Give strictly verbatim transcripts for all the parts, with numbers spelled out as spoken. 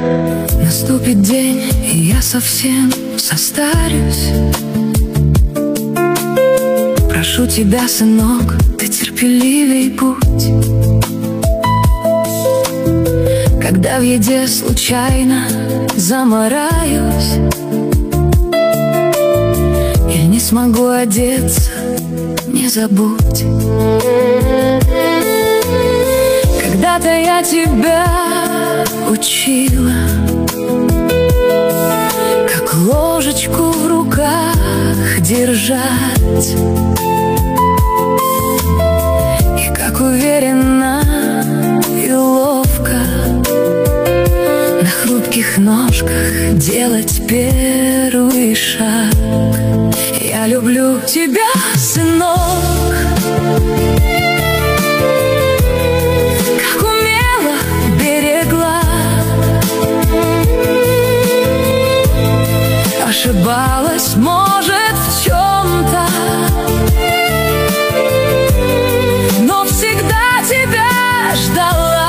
Наступит день, и я совсем состарюсь. Прошу тебя, сынок, ты терпеливей будь. Когда в еде случайно замараюсь, я не смогу одеться, не забудь. Когда-то я тебя учила, как ложечку в руках держать, и как уверенно и ловко на хрупких ножках делать первый шаг. Я люблю тебя, сынок, как умело берегла. Ошибалась, может, в чем-то, но всегда тебя ждала.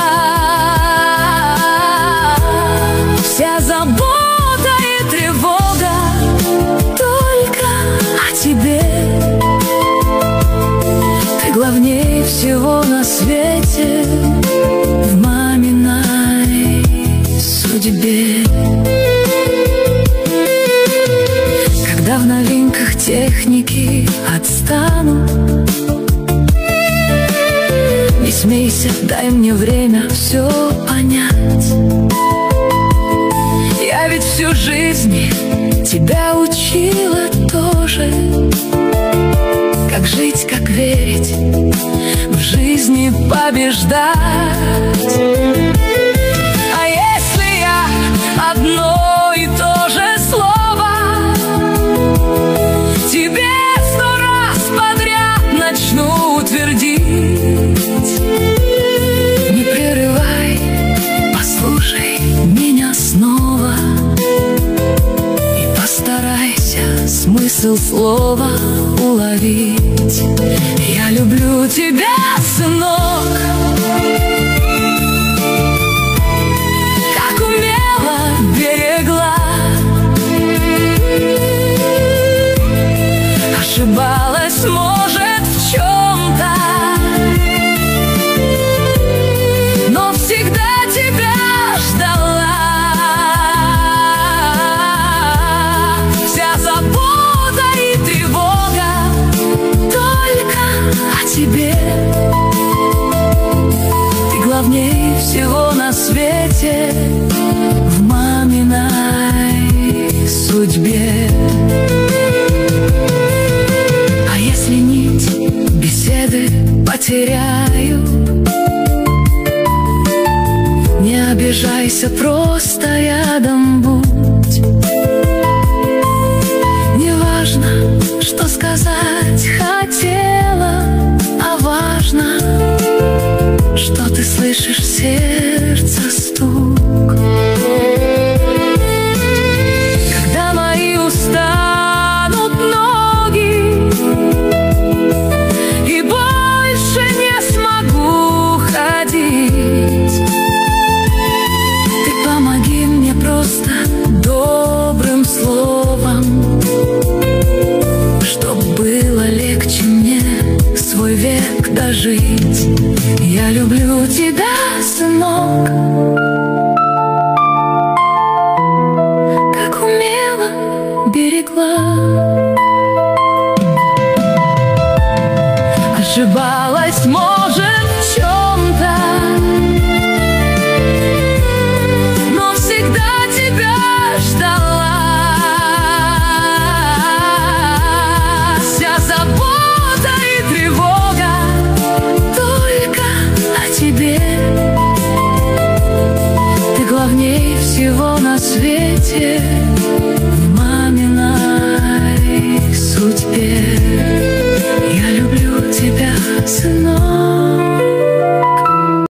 Вся забота и тревога только о тебе. Ты главней всего на свете в маминой судьбе. Когда в новинках техники отстану, не смейся, дай мне время все понять. Я ведь всю жизнь тебя учила тоже, как жить, как верить, в жизни побеждать. А если я одно и то же слово тебе сто раз подряд начну твердить, не прерывай, послушай меня снова и постарайся смысл слова уловить. Я люблю тебя, сынок, как умело берегла. Ошибалась, может, в чем-то, но всегда тебя ждала. Вся забота и тревога только о тебе. Ты главней всего на свете в маминой судьбе. А если нить беседы потеряю, не обижайся, просто рядом будь. Не важно, что сказать хотела, а важно, что ты слышишь сердце стук. Когда мои устанут ноги и больше не смогу ходить, ты помоги мне просто добрым словом, чтоб было легче мне свой век дожить. Я люблю тебя, сынок, как умело берегла. Ошибалась, может, в чем-то, но всегда тебя ждала. Вся забота и тревога только о тебе. Ты главней всего на свете в маминой судьбе. Я люблю тебя, сынок.